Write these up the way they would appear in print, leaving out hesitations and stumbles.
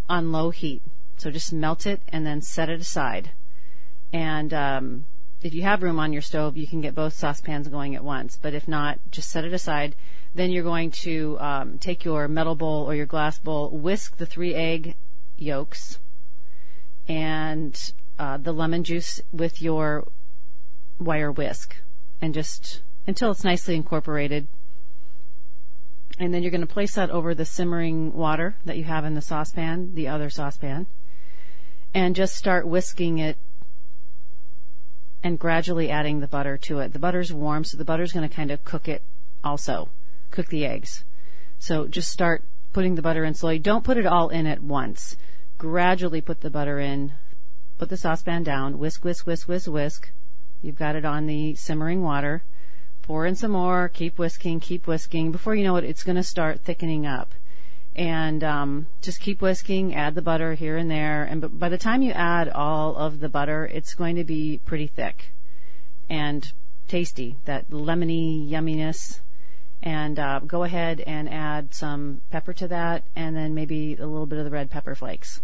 on low heat. So just melt it and then set it aside. And if you have room on your stove, you can get both saucepans going at once. But if not, just set it aside. Then you're going to take your metal bowl or your glass bowl, whisk the 3 egg yolks and the lemon juice with your wire whisk, and just until it's nicely incorporated. And then you're going to place that over the simmering water that you have in the saucepan, the other saucepan, and just start whisking it and gradually adding the butter to it. The butter's warm, so the butter's going to kind of cook it also, cook the eggs. So just start putting the butter in slowly. Don't put it all in at once. Gradually put the butter in, put the saucepan down, whisk, whisk, whisk, whisk, whisk. You've got it on the simmering water. Pour in some more, keep whisking, keep whisking. Before you know it, it's going to start thickening up. And just keep whisking, add the butter here and there. And by the time you add all of the butter, it's going to be pretty thick and tasty, that lemony yumminess. And go ahead and add some pepper to that, and then maybe a little bit of the red pepper flakes.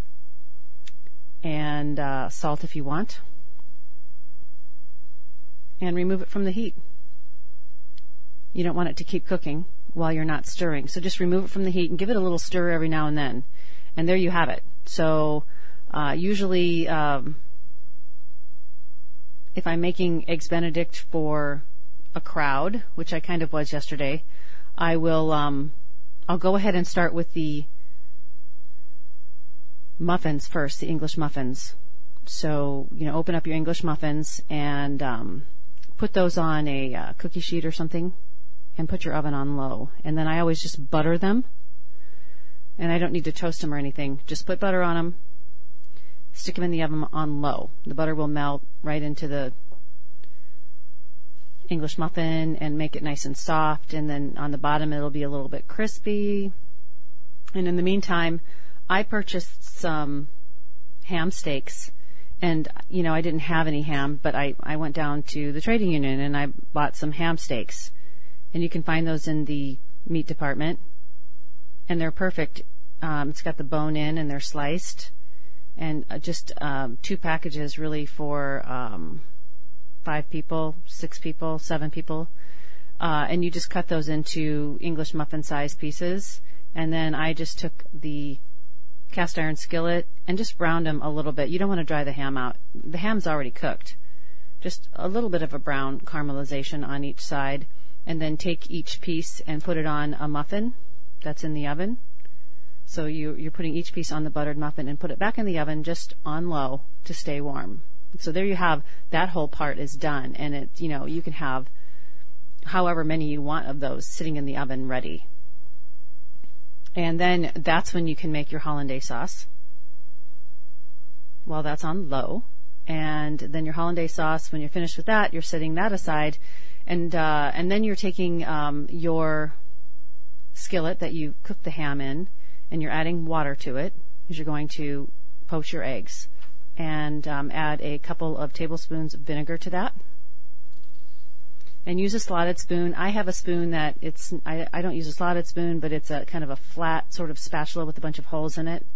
And salt if you want. And remove it from the heat. You don't want it to keep cooking while you're not stirring. So just remove it from the heat and give it a little stir every now and then. And there you have it. So usually if I'm making Eggs Benedict for a crowd, which I kind of was yesterday, I will I'll go ahead and start with the muffins first, the English muffins. So, open up your English muffins and put those on a cookie sheet or something and put your oven on low. And then I always just butter them, and I don't need to toast them or anything. Just put butter on them, stick them in the oven on low. The butter will melt right into the English muffin and make it nice and soft, and then on the bottom it'll be a little bit crispy. And in the meantime, I purchased some ham steaks, and I didn't have any ham, but I went down to the trading union and I bought some ham steaks, and you can find those in the meat department, and they're perfect. It's got the bone in and they're sliced, and just 2 packages really for 5 people, 6 people, 7 people. And you just cut those into English muffin size pieces. And then I just took the cast iron skillet and just browned them a little bit. You don't want to dry the ham out. The ham's already cooked. Just a little bit of a brown caramelization on each side. And then take each piece and put it on a muffin that's in the oven. So you're putting each piece on the buttered muffin and put it back in the oven just on low to stay warm. So there you have, that whole part is done, and it, you can have however many you want of those sitting in the oven ready. And then that's when you can make your hollandaise sauce. Well, that's on low. And then your hollandaise sauce, when you're finished with that, you're setting that aside, and then you're taking your skillet that you cooked the ham in, and you're adding water to it because you're going to poach your eggs. And add a couple of tablespoons of vinegar to that. And use a slotted spoon. I have a spoon that I don't use a slotted spoon, but it's a kind of a flat sort of spatula with a bunch of holes in it.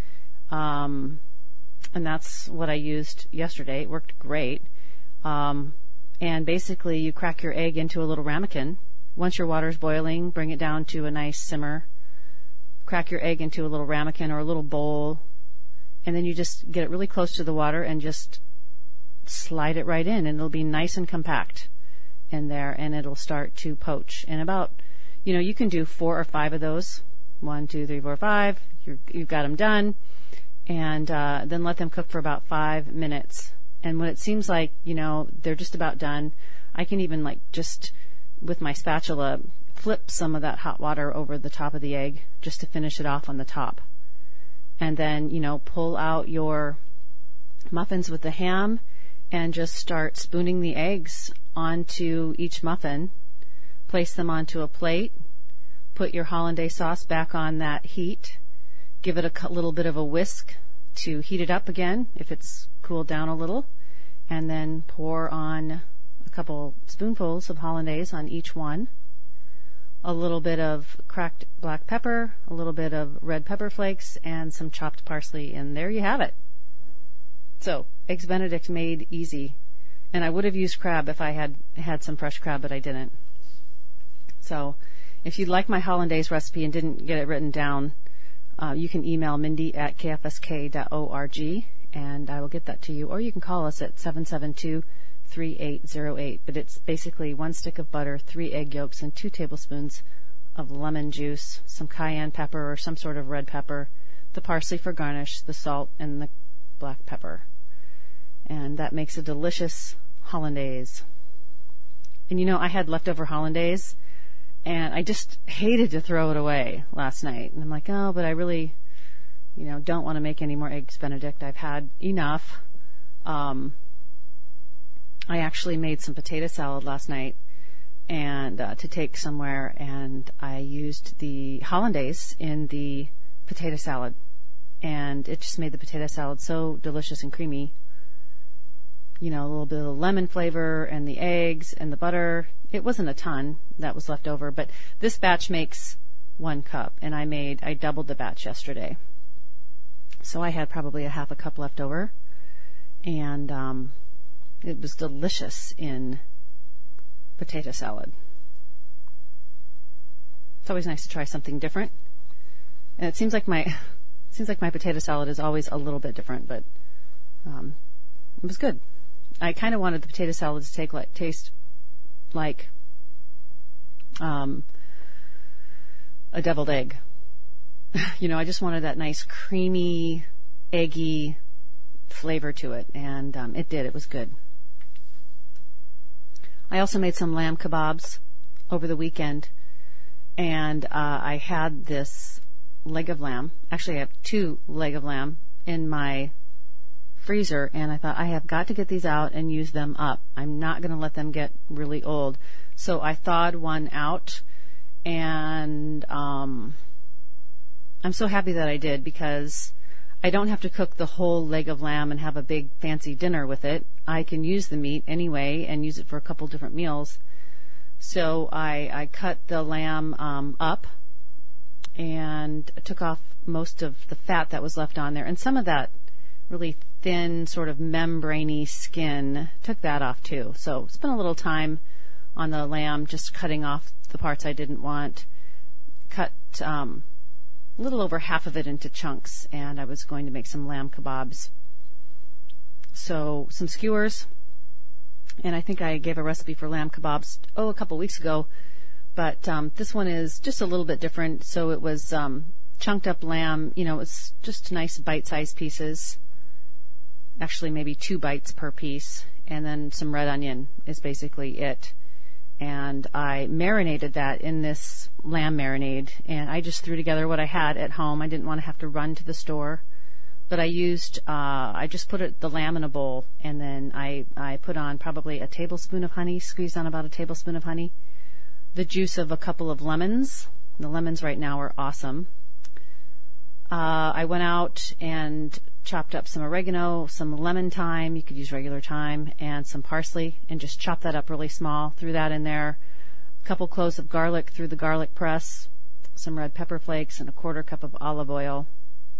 And that's what I used yesterday. It worked great. And basically you crack your egg into a little ramekin. Once your water's boiling, bring it down to a nice simmer. Crack your egg into a little ramekin or a little bowl. And then you just get it really close to the water and just slide it right in, and it'll be nice and compact in there, and it'll start to poach. And about, you can do 4 or 5 of those. 1, 2, 3, 4, 5. You've got them done. And then let them cook for about 5 minutes. And when it seems like, they're just about done, I can even just with my spatula flip some of that hot water over the top of the egg just to finish it off on the top. And then, pull out your muffins with the ham and just start spooning the eggs onto each muffin. Place them onto a plate. Put your hollandaise sauce back on that heat. Give it a little bit of a whisk to heat it up again if it's cooled down a little. And then pour on a couple spoonfuls of hollandaise on each one. a little bit of cracked black pepper, a little bit of red pepper flakes, and some chopped parsley, and there you have it. So, Eggs Benedict made easy. And I would have used crab if I had some fresh crab, but I didn't. So, if you'd like my hollandaise recipe and didn't get it written down, you can email mindy@kfsk.org, and I will get that to you. Or you can call us at 772-3808. But it's basically 1 stick of butter, 3 egg yolks, and 2 tablespoons of lemon juice, some cayenne pepper or some sort of red pepper, the parsley for garnish, the salt, and the black pepper. And that makes a delicious hollandaise. And I had leftover hollandaise, and I just hated to throw it away last night. And I'm like, oh, but I really, don't want to make any more Eggs Benedict. I've had enough. I actually made some potato salad last night and to take somewhere, and I used the hollandaise in the potato salad. And it just made the potato salad so delicious and creamy. A little bit of lemon flavor and the eggs and the butter. It wasn't a ton that was left over, but this batch makes 1 cup, and I doubled the batch yesterday. So I had probably a half a cup left over, and it was delicious in potato salad. It's always nice to try something different. And it seems like my potato salad is always a little bit different, but it was good. I kind of wanted the potato salad to taste like a deviled egg. I just wanted that nice creamy, eggy flavor to it, and it did. It was good. I also made some lamb kebabs over the weekend, and I had this leg of lamb. Actually, I have 2 leg of lamb in my freezer, and I thought I have got to get these out and use them up. I'm not going to let them get really old. So I thawed one out, and I'm so happy that I did, because I don't have to cook the whole leg of lamb and have a big fancy dinner with it. I can use the meat anyway and use it for a couple different meals. So I cut the lamb up and took off most of the fat that was left on there, and some of that really thin, sort of membraney skin, took that off too. So spent a little time on the lamb, just cutting off the parts I didn't want. Cut a little over half of it into chunks, and I was going to make some lamb kebabs. So some skewers, and I think I gave a recipe for lamb kebabs a couple weeks ago, but this one is just a little bit different. So it was chunked up lamb, it was just nice bite-sized pieces. Actually, maybe 2 bites per piece, and then some red onion is basically it. And I marinated that in this lamb marinade, and I just threw together what I had at home. I didn't want to have to run to the store, but I just put the lamb in a bowl, and then I put on probably a tablespoon of honey, squeezed on about a tablespoon of honey, the juice of a couple of lemons. The lemons right now are awesome. I went out and chopped up some oregano, some lemon thyme, you could use regular thyme, and some parsley, and just chopped that up really small, threw that in there, a couple cloves of garlic through the garlic press, some red pepper flakes, and a 1/4 cup of olive oil.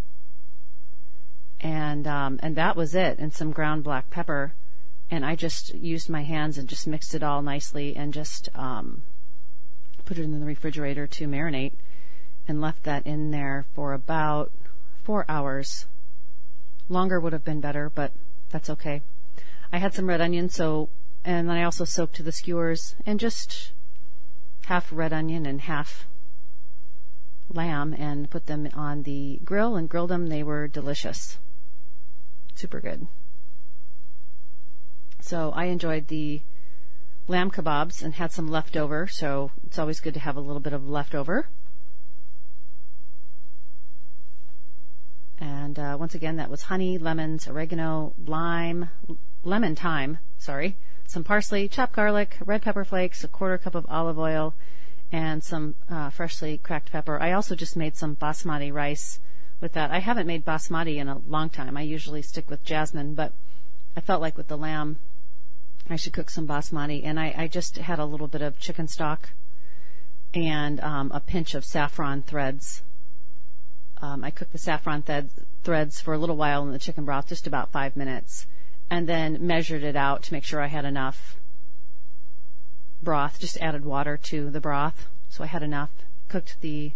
And that was it, and some ground black pepper. And I just used my hands and just mixed it all nicely, and just put it in the refrigerator to marinate, and left that in there for about 4 hours. Longer would have been better, but that's okay. I had some red onion, and then I also soaked the skewers, and just half red onion and half lamb, and put them on the grill and grilled them. They were delicious. Super good. So I enjoyed the lamb kebabs and had some leftover, so it's always good to have a little bit of leftover. And once again, that was honey, lemons, oregano, lemon thyme, some parsley, chopped garlic, red pepper flakes, a 1/4 cup of olive oil, and some freshly cracked pepper. I also just made some basmati rice with that. I haven't made basmati in a long time. I usually stick with jasmine, but I felt like with the lamb, I should cook some basmati. And I just had a little bit of chicken stock, and a pinch of saffron threads. I cooked the saffron threads for a little while in the chicken broth, just about 5 minutes, and then measured it out to make sure I had enough broth. Just added water to the broth, so I had enough. Cooked the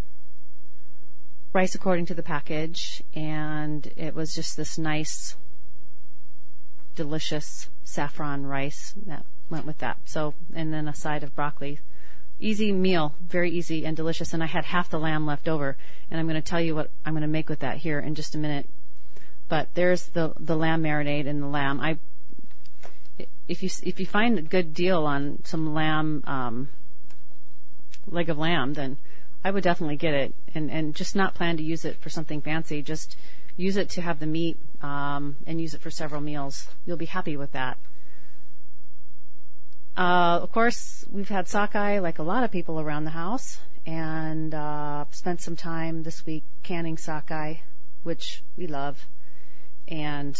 rice according to the package, and it was just this nice, delicious saffron rice that went with that. So, and then a side of broccoli. Easy meal, very easy and delicious. And I had half the lamb left over, and I'm going to tell you what I'm going to make with that here in just a minute. But there's the lamb marinade and the lamb. If you find a good deal on some lamb, leg of lamb, then I would definitely get it, and just not plan to use it for something fancy. Just use it to have the meat, and use it for several meals. You'll be happy with that. Of course, we've had sockeye like a lot of people around the house, and spent some time this week canning sockeye, which we love. And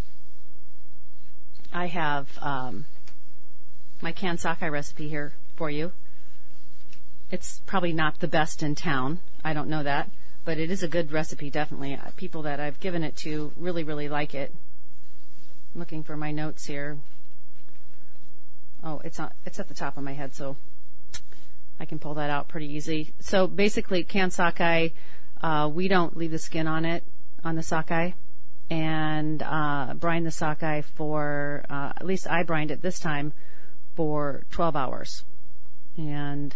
I have my canned sockeye recipe here for you. It's probably not the best in town. I don't know that, but it is a good recipe, definitely. People that I've given it to really, really like it. I'm looking for my notes here. Oh, it's at the top of my head, so I can pull that out pretty easy. So basically, canned sockeye, we don't leave the skin on the sockeye, and brine the sockeye for, at least I brined it this time, for 12 hours. And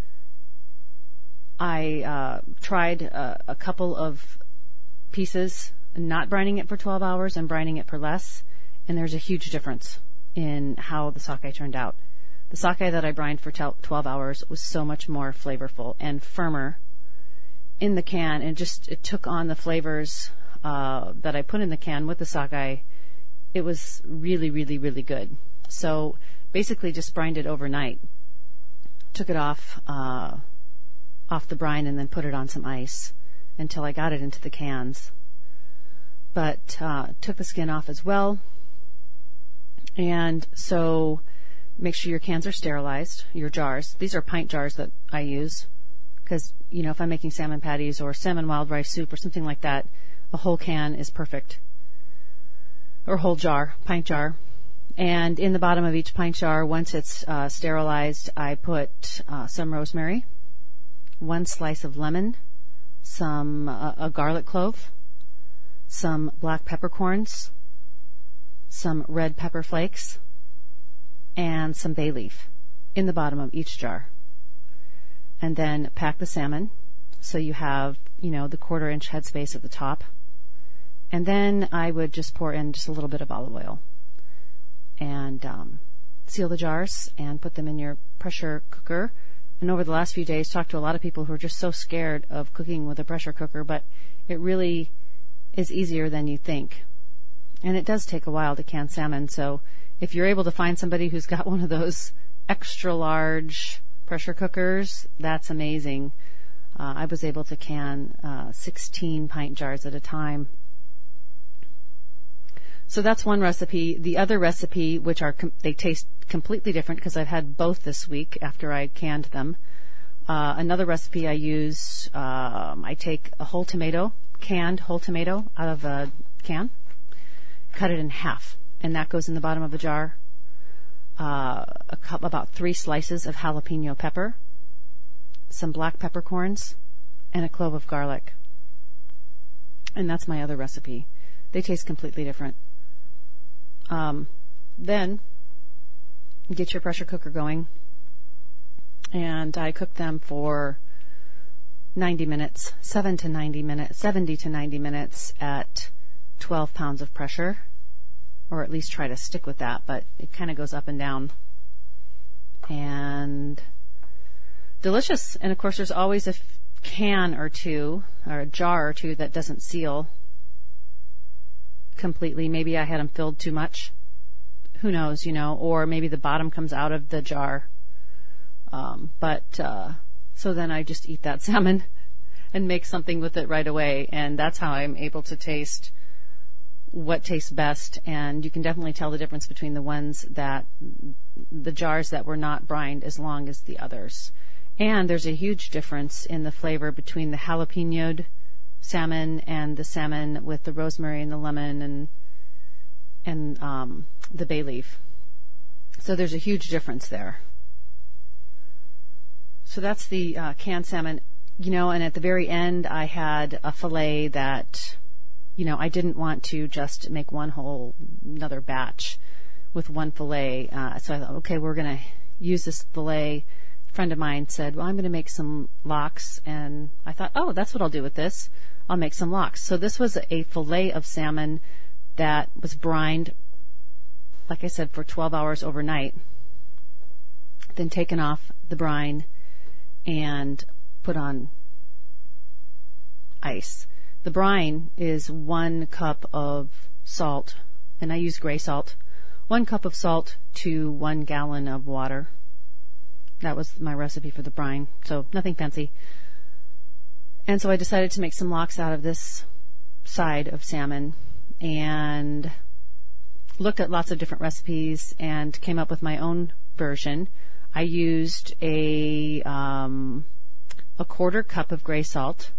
I tried a couple of pieces, not brining it for 12 hours and brining it for less, and there's a huge difference in how the sockeye turned out. The sockeye that I brined for 12 hours was so much more flavorful and firmer in the can, and it took on the flavors that I put in the can with the sockeye. It was really, really, really good. So basically just brined it overnight. Took it off the brine and then put it on some ice until I got it into the cans. But took the skin off as well. And so make sure your cans are sterilized, your jars. These are pint jars that I use because, if I'm making salmon patties or salmon wild rice soup or something like that, a whole can is perfect. Or whole jar, pint jar. And in the bottom of each pint jar, once it's sterilized, I put some rosemary, 1 slice of lemon, a garlic clove, some black peppercorns, some red pepper flakes, and some bay leaf in the bottom of each jar. And then pack the salmon so you have, the 1/4 inch headspace at the top. And then I would just pour in just a little bit of olive oil and seal the jars and put them in your pressure cooker. And over the last few days, talked to a lot of people who are just so scared of cooking with a pressure cooker, but it really is easier than you think. And it does take a while to can salmon, so if you're able to find somebody who's got one of those extra large pressure cookers, that's amazing. I was able to can 16 pint jars at a time. So that's one recipe. The other recipe, which they taste completely different because I've had both this week after I canned them. Another recipe I use, I take a canned whole tomato out of a can, cut it in half, and that goes in the bottom of a jar. About 3 slices of jalapeno pepper, some black peppercorns, and a clove of garlic. And that's my other recipe. They taste completely different. Then get your pressure cooker going, and I cook them for 90 minutes, 70 to 90 minutes at 12 pounds of pressure, or at least try to stick with that, but it kind of goes up and down. And delicious. And of course there's always a can or two, or a jar or two that doesn't seal completely. Maybe I had them filled too much. Who knows, or maybe the bottom comes out of the jar. So then I just eat that salmon and make something with it right away. And that's how I'm able to taste what tastes best. And you can definitely tell the difference between the jars that were not brined as long as the others. And there's a huge difference in the flavor between the jalapenoed salmon and the salmon with the rosemary and the lemon and the bay leaf. So there's a huge difference there. So that's the canned salmon, and at the very end I had a fillet that, I didn't want to just make another batch with one fillet. So I thought, okay, we're going to use this fillet. A friend of mine said, well, I'm going to make some lox. And I thought, oh, that's what I'll do with this. I'll make some lox. So this was a fillet of salmon that was brined, like I said, for 12 hours overnight, then taken off the brine and put on ice. The brine is 1 cup of salt, and I use gray salt. 1 cup of salt to 1 gallon of water. That was my recipe for the brine, so nothing fancy. And so I decided to make some lox out of this side of salmon and looked at lots of different recipes and came up with my own version. I used a 1/4 cup of gray salt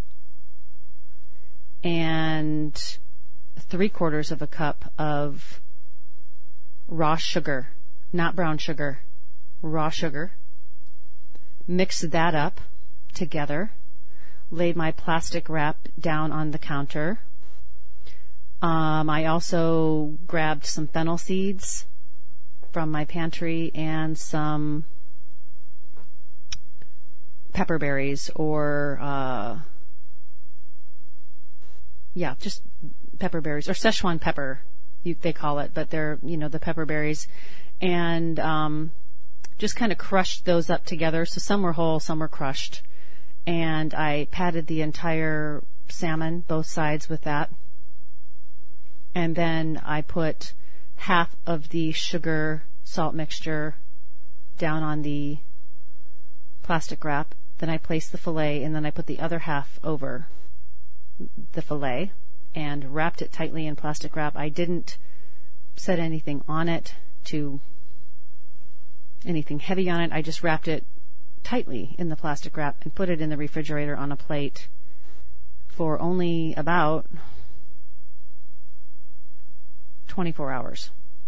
and 3/4 of a cup of raw sugar, not brown sugar, raw sugar. Mixed that up together, laid my plastic wrap down on the counter. I also grabbed some fennel seeds from my pantry and some pepper berries just pepper berries or Szechuan pepper, they call it, but they're, the pepper berries, and just kind of crushed those up together. So some were whole, some were crushed, and I patted the entire salmon, both sides, with that. And then I put half of the sugar salt mixture down on the plastic wrap. Then I placed the fillet, and then I put the other half over the fillet and wrapped it tightly in plastic wrap. I didn't set anything on it anything heavy on it. I just wrapped it tightly in the plastic wrap and put it in the refrigerator on a plate for only about 24 hours.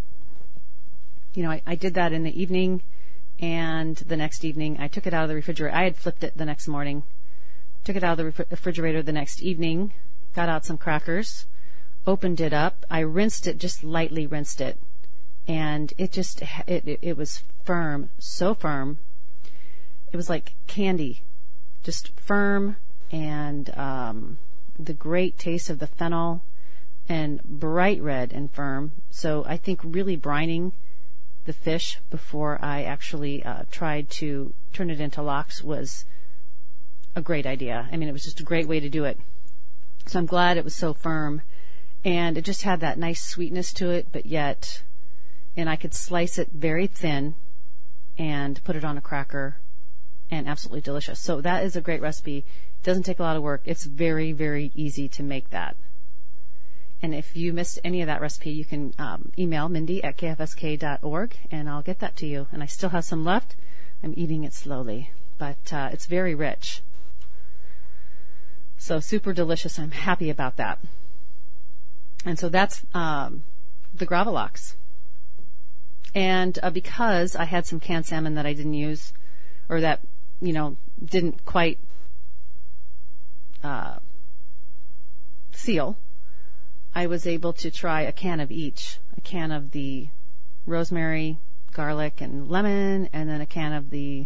I did that in the evening, and the next evening I took it out of the refrigerator. I had flipped it the next morning. Took it out of the refrigerator the next evening, got out some crackers, opened it up. I rinsed it, just lightly rinsed it, and it was firm, so firm. It was like candy, just firm, and the great taste of the fennel, and bright red and firm. So I think really brining the fish before I actually tried to turn it into lox was a great idea. I mean, it was just a great way to do it. So I'm glad it was so firm, and it just had that nice sweetness to it, but yet, and I could slice it very thin and put it on a cracker, and absolutely delicious. So that is a great recipe. It doesn't take a lot of work. It's very, very easy to make that. And if you missed any of that recipe, you can email Mindy@kfsk.org, and I'll get that to you. And I still have some left. I'm eating it slowly, but it's very rich. So super delicious. I'm happy about that. And so that's the gravlax. And because I had some canned salmon that I didn't use, or that, didn't quite seal, I was able to try a can of each. A can of the rosemary, garlic, and lemon, and then a can of the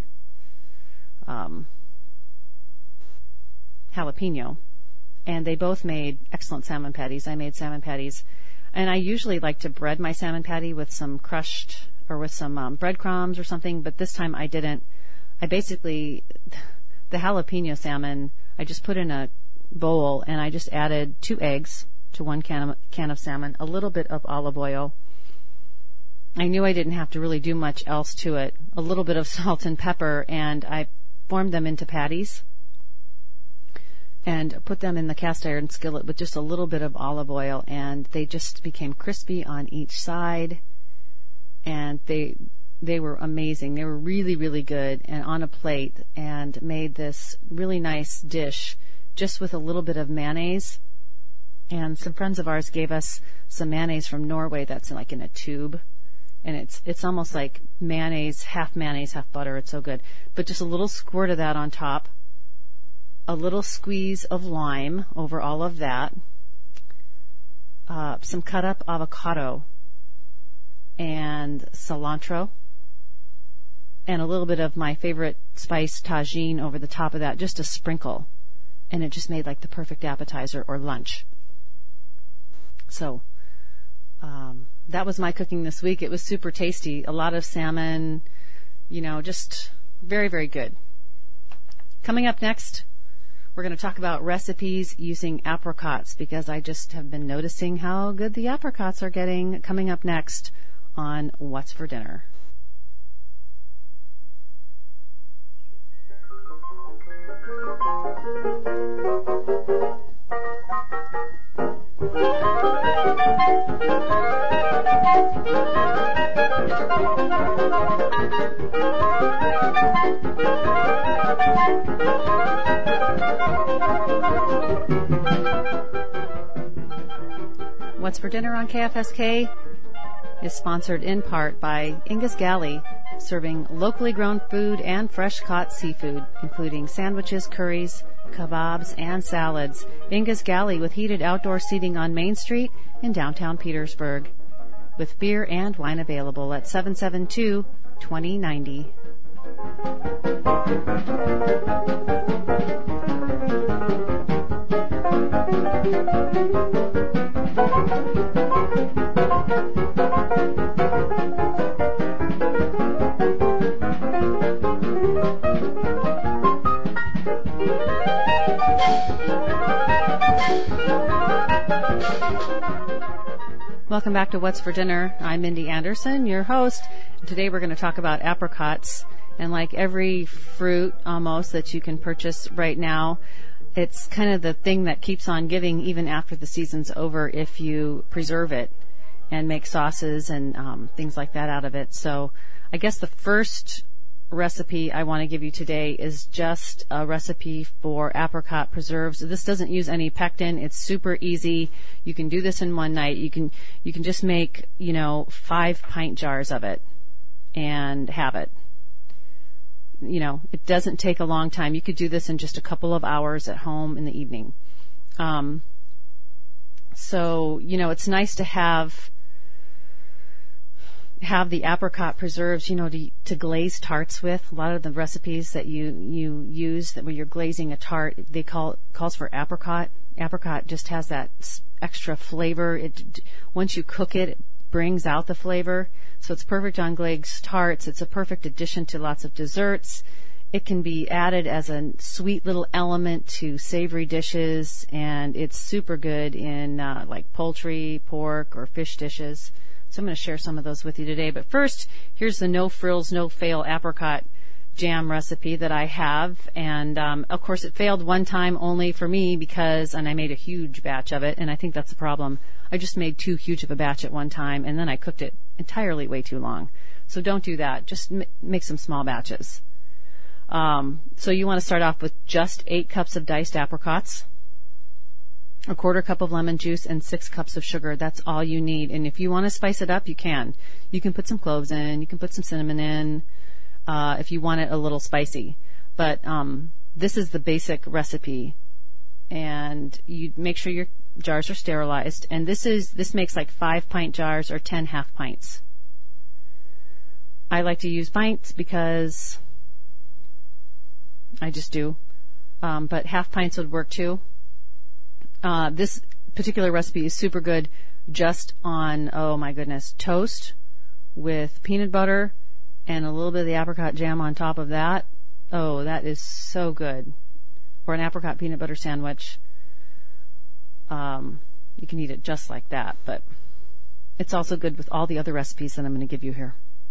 jalapeno. And they both made excellent salmon patties. I made salmon patties. And I usually like to bread my salmon patty with some crushed, or with some breadcrumbs or something, but this time I didn't. I basically, the jalapeno salmon, I just put in a bowl, and I just added 2 eggs to 1 can of salmon, a little bit of olive oil. I knew I didn't have to really do much else to it. A little bit of salt and pepper, and I formed them into patties and put them in the cast iron skillet with just a little bit of olive oil, and they just became crispy on each side, and they They were amazing. They were really, really good and on a plate, and made this really nice dish just with a little bit of mayonnaise. And some friends of ours gave us some mayonnaise from Norway that's like in a tube. And it's almost like mayonnaise, half butter. It's so good. But just a little squirt of that on top. A little squeeze of lime over all of that. Some cut up avocado. And cilantro. And a little bit of my favorite spice, tagine, over the top of that. Just a sprinkle. And it just made like the perfect appetizer or lunch. So, that was my cooking this week. It was super tasty. A lot of salmon, just very, very good. Coming up next, we're going to talk about recipes using apricots, because I just have been noticing how good the apricots are getting. Coming up next on What's for Dinner. What's for Dinner on KFSK is sponsored in part by Ingus Galley, serving locally grown food and fresh-caught seafood, including sandwiches, curries, kebabs, and salads. Ingus Galley, with heated outdoor seating on Main Street in downtown Petersburg, with beer and wine available at 772-2090. Welcome back to What's for Dinner. I'm Mindy Anderson, your host. Today we're going to talk about apricots. And like every fruit almost that you can purchase right now, it's kind of the thing that keeps on giving even after the season's over if you preserve it and make sauces and things like that out of it. So I guess the first recipe I want to give you today is just a recipe for apricot preserves. This doesn't use any pectin. It's super easy. You can do this in one night. You can just make, 5 pint jars of it and have it. It doesn't take a long time. You could do this in just a couple of hours at home in the evening. So, it's nice to have the apricot preserves, to glaze tarts with. A lot of the recipes that you use that when you're glazing a tart, they calls for apricot. Apricot just has that extra flavor. Once you cook it, it brings out the flavor. So it's perfect on glazed tarts. It's a perfect addition to lots of desserts. It can be added as a sweet little element to savory dishes, and it's super good in like poultry, pork, or fish dishes. So I'm going to share some of those with you today. But first, here's the no frills, no fail apricot jam recipe that I have. And, of course, it failed one time only for me and I made a huge batch of it. And I think that's the problem. I just made too huge of a batch at one time, and then I cooked it entirely way too long. So don't do that. Just make some small batches. So you want to start off with just 8 cups of diced apricots, a 1/4 cup of lemon juice, and 6 cups of sugar. That's all you need. And if you want to spice it up, you can. You can put some cloves in. You can put some cinnamon in if you want it a little spicy. But this is the basic recipe. And you make sure your jars are sterilized. And this makes like 5 pint jars or 10 half pints. I like to use pints because I just do. But half pints would work too. This particular recipe is super good just on, oh my goodness, toast with peanut butter and a little bit of the apricot jam on top of that. Oh, that is so good. Or an apricot peanut butter sandwich. You can eat it just like that, but it's also good with all the other recipes that I'm going to give you here.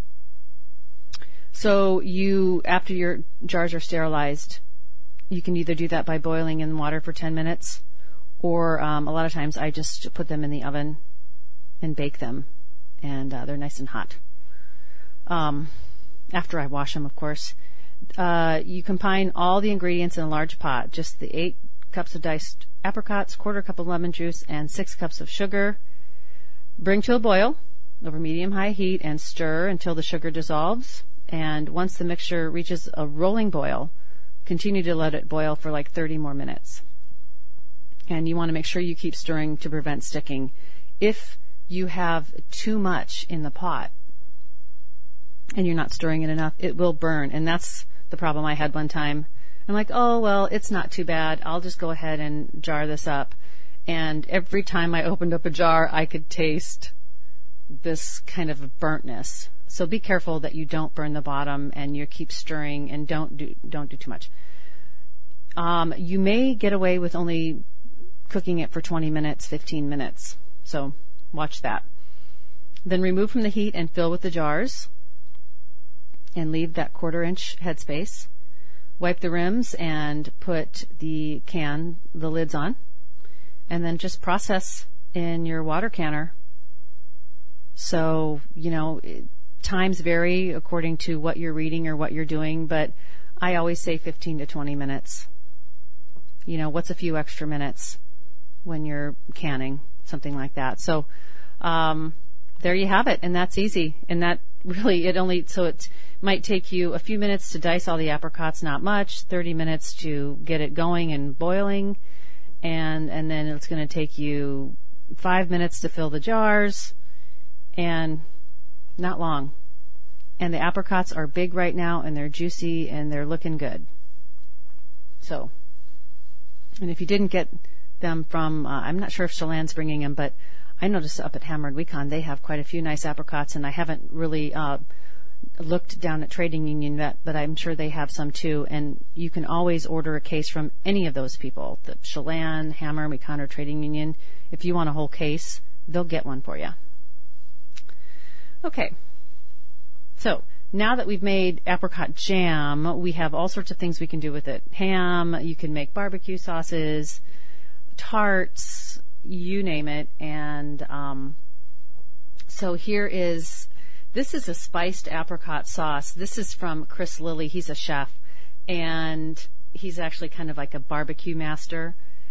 So after your jars are sterilized, you can either do that by boiling in water for 10 minutes, or a lot of times I just put them in the oven and bake them, and they're nice and hot. after I wash them, of course. You combine all the ingredients in a large pot, just the 8 cups of diced apricots, 1/4 cup of lemon juice, and 6 cups of sugar. Bring to a boil over medium-high heat and stir until the sugar dissolves. And once the mixture reaches a rolling boil, continue to let it boil for like 30 more minutes. And you want to make sure you keep stirring to prevent sticking. If you have too much in the pot and you're not stirring it enough, it will burn. And that's the problem I had one time. I'm like, oh, well, it's not too bad. I'll just go ahead and jar this up. And every time I opened up a jar, I could taste this kind of burntness. So be careful that you don't burn the bottom, and you keep stirring, and don't do too much. You may get away with only cooking it for 20 minutes, 15 minutes. So watch that. Then remove from the heat and fill with the jars, and leave that 1/4-inch headspace. Wipe the rims and put the lids on, and then just process in your water canner. So, times vary according to what you're reading or what you're doing, but I always say 15 to 20 minutes. What's a few extra minutes when you're canning, something like that. So, there you have it, and that's easy. And that really, it might take you a few minutes to dice all the apricots, not much, 30 minutes to get it going and boiling, and then it's going to take you 5 minutes to fill the jars, and not long. And the apricots are big right now, and they're juicy, and they're looking good. So, and if you didn't get them from, I'm not sure if Chelan's bringing them, but I noticed up at Hammered Weekon they have quite a few nice apricots, and I haven't really looked down at Trading Union yet, but I'm sure they have some too. And you can always order a case from any of those people, the Chelan, Hammer, Weekon, or Trading Union. If you want a whole case, they'll get one for you. Okay, so now that we've made apricot jam, we have all sorts of things we can do with it. Ham, you can make barbecue sauces, tarts, you name it. And so this is a spiced apricot sauce. This is from Chris Lilly. He's a chef, and he's actually kind of like a barbecue master.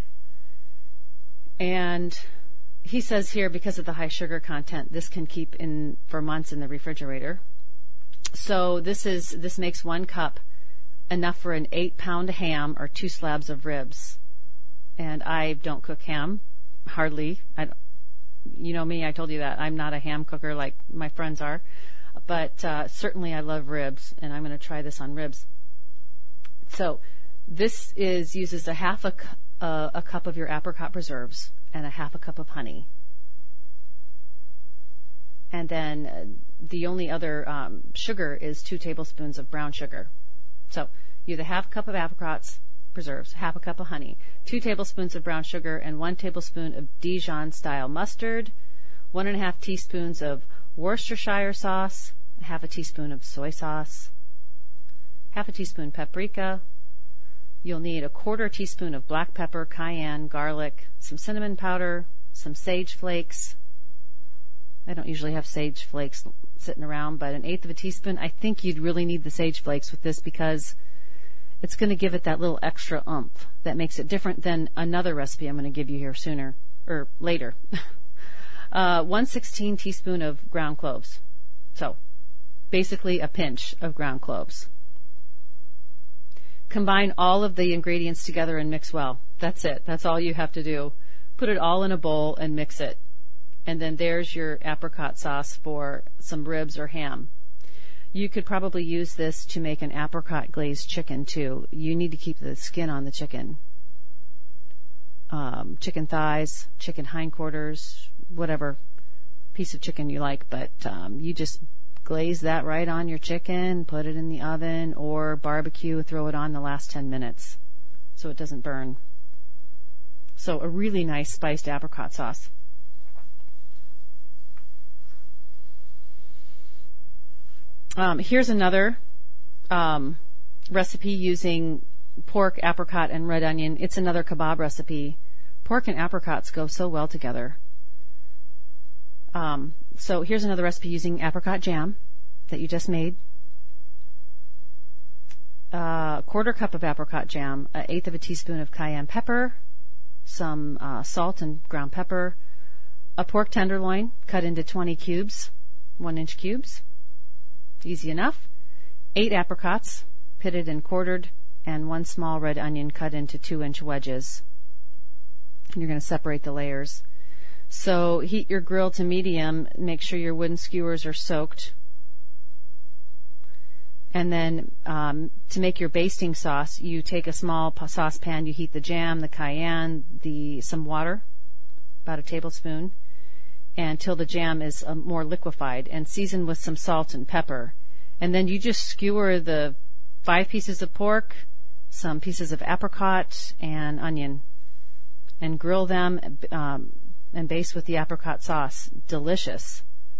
And he says here, because of the high sugar content, this can keep for months in the refrigerator. So this makes 1 cup enough for an 8-pound ham or 2 slabs of ribs. And I don't cook ham, hardly. You know me, I told you that. I'm not a ham cooker like my friends are. But certainly I love ribs, and I'm going to try this on ribs. So this uses a half a cup of your apricot preserves and a half a cup of honey. And then the only other sugar is 2 tablespoons of brown sugar. So you have a half cup of apricots preserves, half a cup of honey, 2 tablespoons of brown sugar, and 1 tablespoon of Dijon-style mustard, 1.5 teaspoons of Worcestershire sauce, half a teaspoon of soy sauce, half a teaspoon paprika. You'll need a 1/4 teaspoon of black pepper, cayenne, garlic, some cinnamon powder, some sage flakes. I don't usually have sage flakes sitting around, but 1/8 teaspoon. I think you'd really need the sage flakes with this because it's going to give it that little extra oomph that makes it different than another recipe I'm going to give you here later. 1/16 teaspoon of ground cloves. So basically a pinch of ground cloves. Combine all of the ingredients together and mix well. That's it. That's all you have to do. Put it all in a bowl and mix it. And then there's your apricot sauce for some ribs or ham. You could probably use this to make an apricot glazed chicken too. You need to keep the skin on the chicken. Chicken thighs, chicken hindquarters, whatever piece of chicken you like, but you just glaze that right on your chicken, put it in the oven, or barbecue, throw it on the last 10 minutes so it doesn't burn. So a really nice spiced apricot sauce. Here's another recipe using pork, apricot, and red onion. It's another kebab recipe. Pork and apricots go so well together. So here's another recipe using apricot jam. that you just made, a quarter cup of apricot jam, an eighth of a teaspoon of cayenne pepper, some salt and ground pepper, a pork tenderloin cut into 20 cubes, 1-inch cubes, easy enough, 8 apricots pitted and quartered, and 1 small red onion cut into 2-inch wedges. And you're going to separate the layers. So heat your grill to medium. Make sure your wooden skewers are soaked. And then to make your basting sauce, you take a small saucepan, you heat the jam, the cayenne, some water, about a tablespoon, until the jam is more liquefied, and season with some salt and pepper. And then you just skewer the 5 pieces of pork, some pieces of apricot, and onion, and grill them and baste with the apricot sauce. Delicious.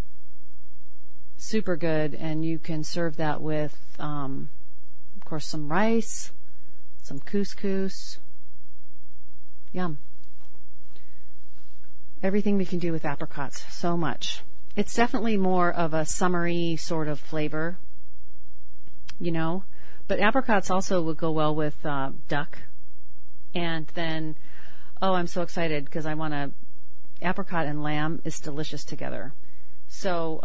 Super good, and you can serve that with, of course, some rice, some couscous. Yum. Everything we can do with apricots, so much. It's definitely more of a summery sort of flavor, but apricots also would go well with duck. And then, I'm so excited because I want apricot and lamb is delicious together. So,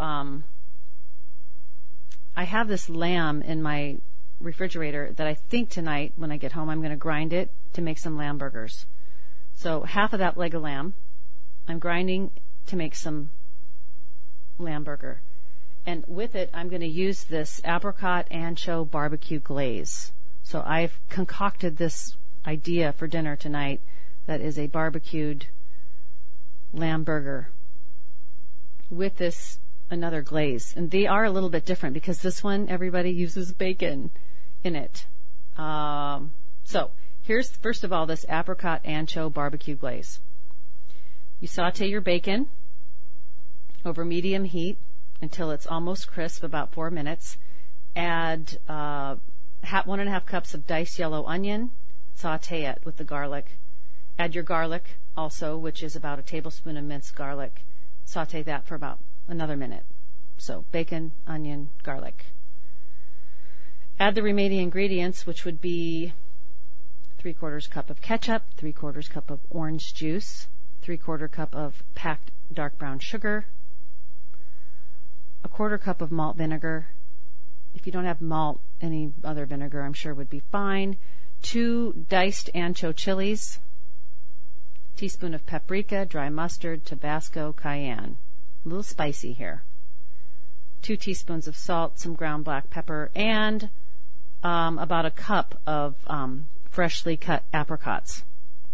I have this lamb in my refrigerator that I think tonight when I get home I'm going to grind it to make some lamb burgers. So half of that leg of lamb I'm grinding to make some lamb burger. And with it I'm going to use this apricot ancho barbecue glaze. So I've concocted this idea for dinner tonight that is a barbecued lamb burger with this another glaze, and they are a little bit different because this one everybody uses bacon in it. So here's first of all this apricot ancho barbecue glaze. You saute your bacon over medium heat until it's almost crisp, about 4 minutes. Add 1.5 cups of diced yellow onion. Saute it with the garlic. Add your garlic also, which is about a tablespoon of minced garlic. Saute that for about another minute. So bacon, onion, garlic. Add the remaining ingredients, which would be 3/4 cup of ketchup, 3/4 cup of orange juice, 3/4 cup of packed dark brown sugar, 1/4 cup of malt vinegar. If you don't have malt, any other vinegar I'm sure would be fine. 2 diced ancho chilies, teaspoon of paprika, dry mustard, Tabasco, cayenne. A little spicy here. 2 teaspoons of salt, some ground black pepper, and about a cup of freshly cut apricots.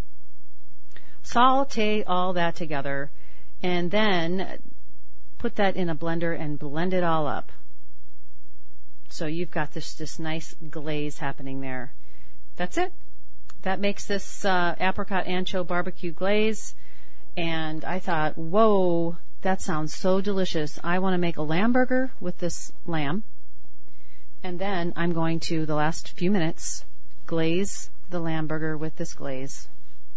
Saute all that together, and then put that in a blender and blend it all up. So you've got this nice glaze happening there. That's it. That makes this apricot ancho barbecue glaze. And I thought, whoa, that sounds so delicious. I want to make a lamb burger with this lamb. And then I'm going to, the last few minutes, glaze the lamb burger with this glaze.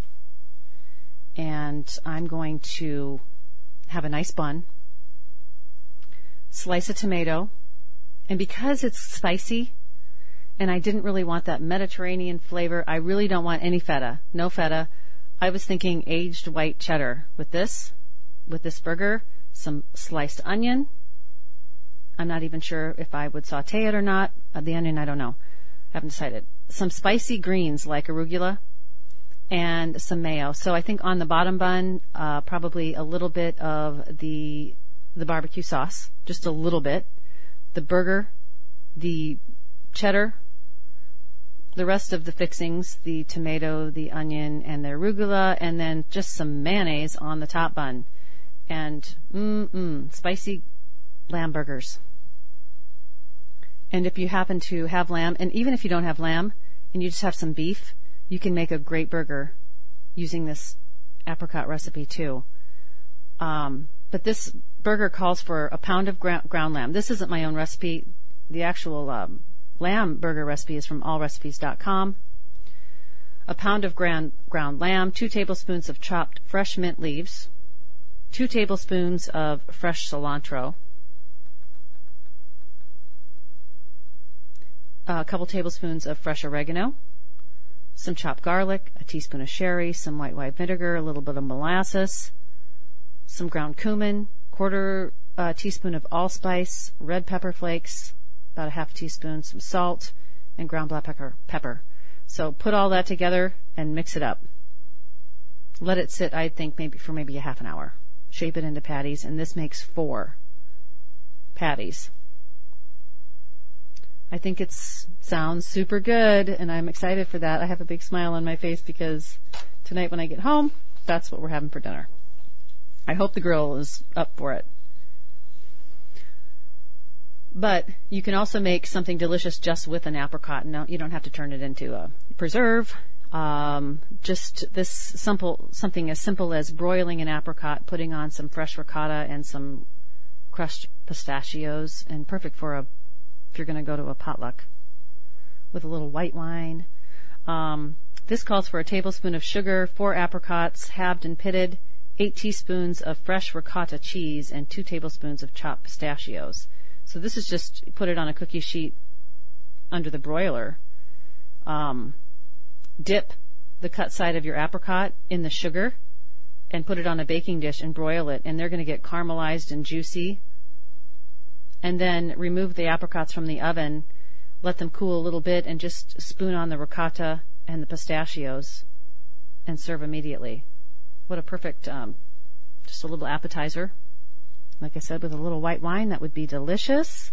And I'm going to have a nice bun, slice a tomato, and because it's spicy, and I didn't really want that Mediterranean flavor, I really don't want any feta, no feta. I was thinking aged white cheddar with this burger, some sliced onion. I'm not even sure if I would saute it or not. The onion, I don't know. I haven't decided. Some spicy greens like arugula and some mayo. So I think on the bottom bun, probably a little bit of the barbecue sauce, just a little bit. The burger, the cheddar, the rest of the fixings, the tomato, the onion, and the arugula, and then just some mayonnaise on the top bun. And spicy lamb burgers. And if you happen to have lamb, and even if you don't have lamb and you just have some beef, you can make a great burger using this apricot recipe too. But this burger calls for a pound of ground lamb. This isn't my own recipe. The actual lamb burger recipe is from allrecipes.com. A pound of ground lamb, 2 tablespoons of chopped fresh mint leaves, 2 tablespoons of fresh cilantro, a couple tablespoons of fresh oregano, some chopped garlic, a teaspoon of sherry, some white wine vinegar, a little bit of molasses, some ground cumin, quarter teaspoon of allspice, red pepper flakes, about a half teaspoon, some salt, and ground black pepper. So put all that together and mix it up. Let it sit, I think, for maybe a half an hour. Shape it into patties, and this makes 4 patties. I think it sounds super good, and I'm excited for that. I have a big smile on my face because tonight when I get home, that's what we're having for dinner. I hope the grill is up for it. But you can also make something delicious just with an apricot. No, you don't have to turn it into a preserve. Just something as simple as broiling an apricot, putting on some fresh ricotta and some crushed pistachios, and perfect for if you're going to go to a potluck with a little white wine. This calls for a tablespoon of sugar, 4 apricots, halved and pitted, 8 teaspoons of fresh ricotta cheese, and 2 tablespoons of chopped pistachios. So this is just put it on a cookie sheet under the broiler. Dip the cut side of your apricot in the sugar and put it on a baking dish and broil it, and they're going to get caramelized and juicy. And then remove the apricots from the oven, let them cool a little bit, and just spoon on the ricotta and the pistachios and serve immediately. What a perfect, just a little appetizer. Like I said, with a little white wine, that would be delicious.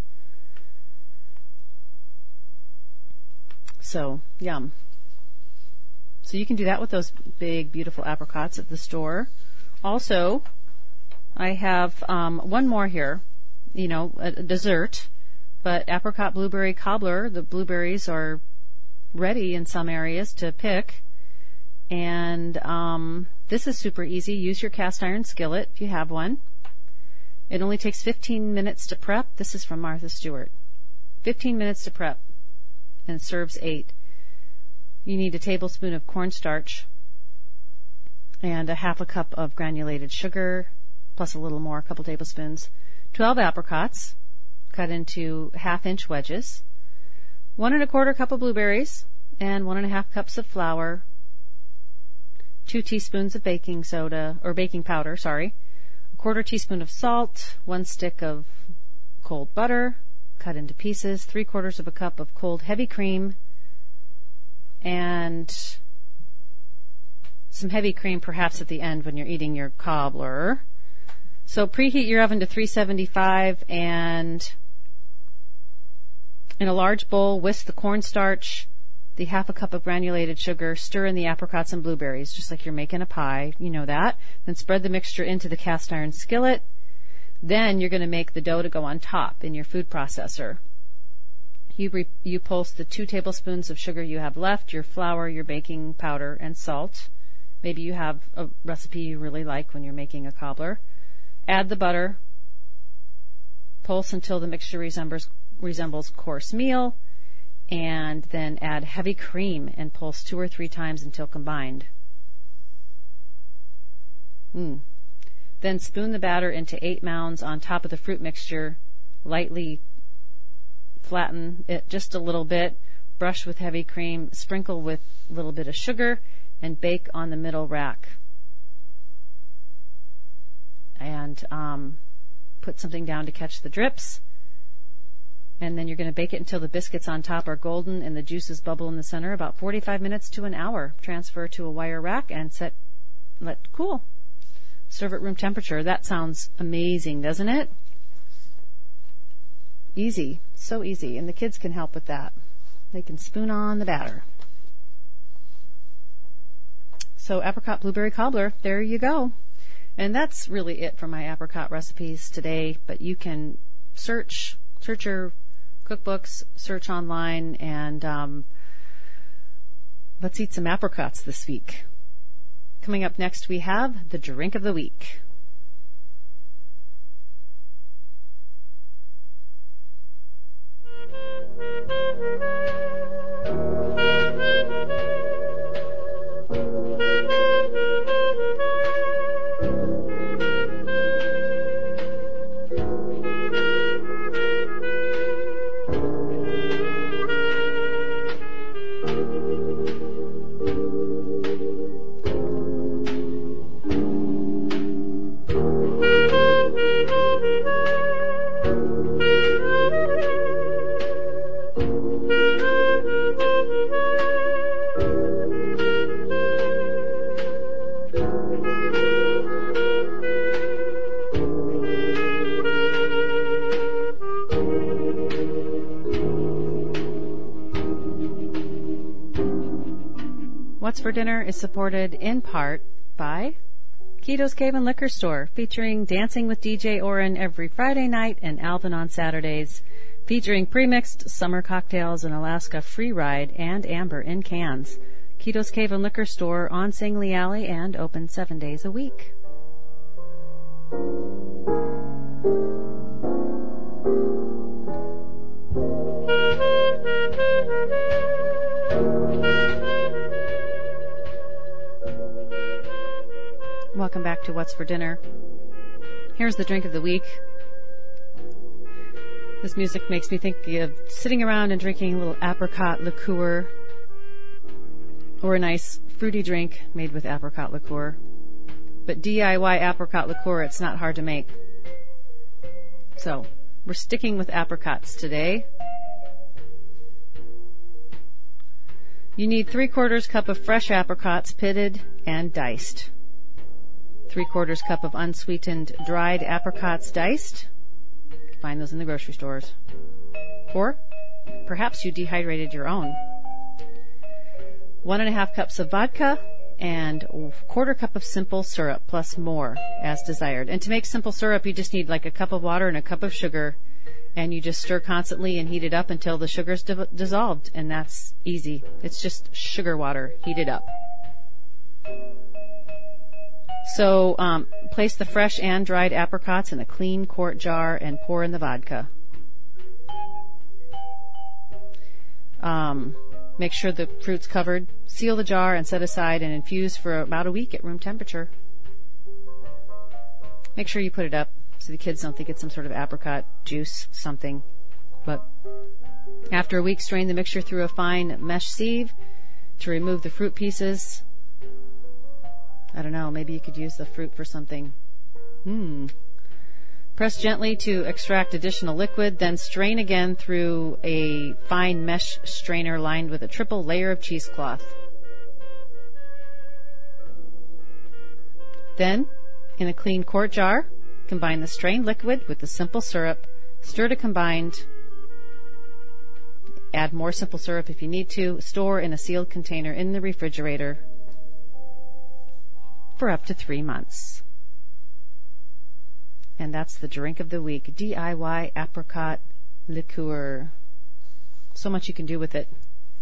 So, yum. So you can do that with those big, beautiful apricots at the store. Also, I have one more here, a dessert, but apricot blueberry cobbler. The blueberries are ready in some areas to pick. And this is super easy. Use your cast iron skillet if you have one. It only takes 15 minutes to prep. This is from Martha Stewart. 15 minutes to prep and serves 8. You need a tablespoon of cornstarch and a half a cup of granulated sugar, plus a little more, a couple tablespoons. 12 apricots cut into 1/2-inch wedges. 1 1/4 cup of blueberries and 1 1/2 cups of flour. 2 teaspoons of baking powder, 1/4 teaspoon of salt, 1 stick of cold butter, cut into pieces, 3/4 of a cup of cold heavy cream, and some heavy cream perhaps at the end when you're eating your cobbler. So preheat your oven to 375, and in a large bowl, whisk the cornstarch, the 1/2 cup of granulated sugar, stir in the apricots and blueberries, just like you're making a pie, you know that. Then spread the mixture into the cast iron skillet. Then you're going to make the dough to go on top in your food processor. You pulse the 2 tablespoons of sugar you have left, your flour, your baking powder, and salt. Maybe you have a recipe you really like when you're making a cobbler. Add the butter. Pulse until the mixture resembles coarse meal. And then add heavy cream and pulse 2 or 3 times until combined. Then spoon the batter into 8 mounds on top of the fruit mixture. Lightly flatten it just a little bit. Brush with heavy cream. Sprinkle with a little bit of sugar and bake on the middle rack. And put something down to catch the drips. And then you're going to bake it until the biscuits on top are golden and the juices bubble in the center, about 45 minutes to an hour. Transfer to a wire rack and let cool. Serve at room temperature. That sounds amazing, doesn't it? Easy. So easy. And the kids can help with that. They can spoon on the batter. So apricot blueberry cobbler, there you go. And that's really it for my apricot recipes today. But you can search your cookbooks, search online, and let's eat some apricots this week. Coming up next, we have the drink of the week. What's for Dinner is supported in part by Keto's Cave and Liquor Store, featuring Dancing with DJ Oren every Friday night and Alvin on Saturdays, featuring pre-mixed summer cocktails, an Alaska free ride, and amber in cans. Keto's Cave and Liquor Store on Singley Alley and open 7 days a week. Welcome back to What's for Dinner. Here's the drink of the week. This music makes me think of sitting around and drinking a little apricot liqueur, or a nice fruity drink made with apricot liqueur. But DIY apricot liqueur, it's not hard to make. So, we're sticking with apricots today. You need 3/4 cup of fresh apricots, pitted and diced. 3/4 cup of unsweetened dried apricots diced. You can find those in the grocery stores. Or perhaps you dehydrated your own. 1.5 cups of vodka and 1/4 cup of simple syrup, plus more as desired. And to make simple syrup, you just need like a cup of water and a cup of sugar, and you just stir constantly and heat it up until the sugar's dissolved, and that's easy. It's just sugar water heated up. So place the fresh and dried apricots in a clean quart jar and pour in the vodka. Make sure the fruit's covered. Seal the jar and set aside and infuse for about a week at room temperature. Make sure you put it up so the kids don't think it's some sort of apricot juice something. But after a week, strain the mixture through a fine mesh sieve to remove the fruit pieces. I don't know, maybe you could use the fruit for something. Press gently to extract additional liquid, then strain again through a fine mesh strainer lined with a triple layer of cheesecloth. Then, in a clean quart jar, combine the strained liquid with the simple syrup. Stir to combined. Add more simple syrup if you need to. Store in a sealed container in the refrigerator for up to 3 months. And that's the drink of the week, DIY apricot liqueur. So much you can do with it.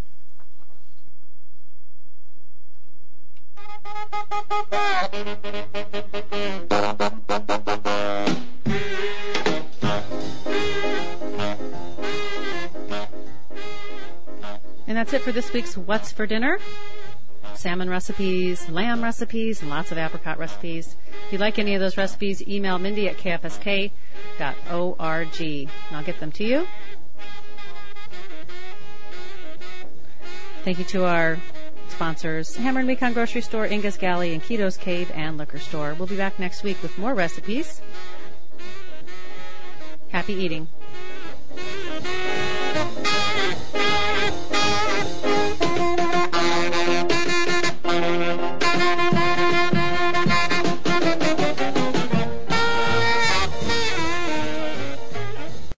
And that's it for this week's What's for Dinner? Salmon recipes, lamb recipes, and lots of apricot recipes. If you like any of those recipes, email Mindy at kfsk.org, and I'll get them to you. Thank you to our sponsors, Hammer and Mekong Grocery Store, Inga's Galley, and Keto's Cave and Liquor Store. We'll be back next week with more recipes. Happy eating.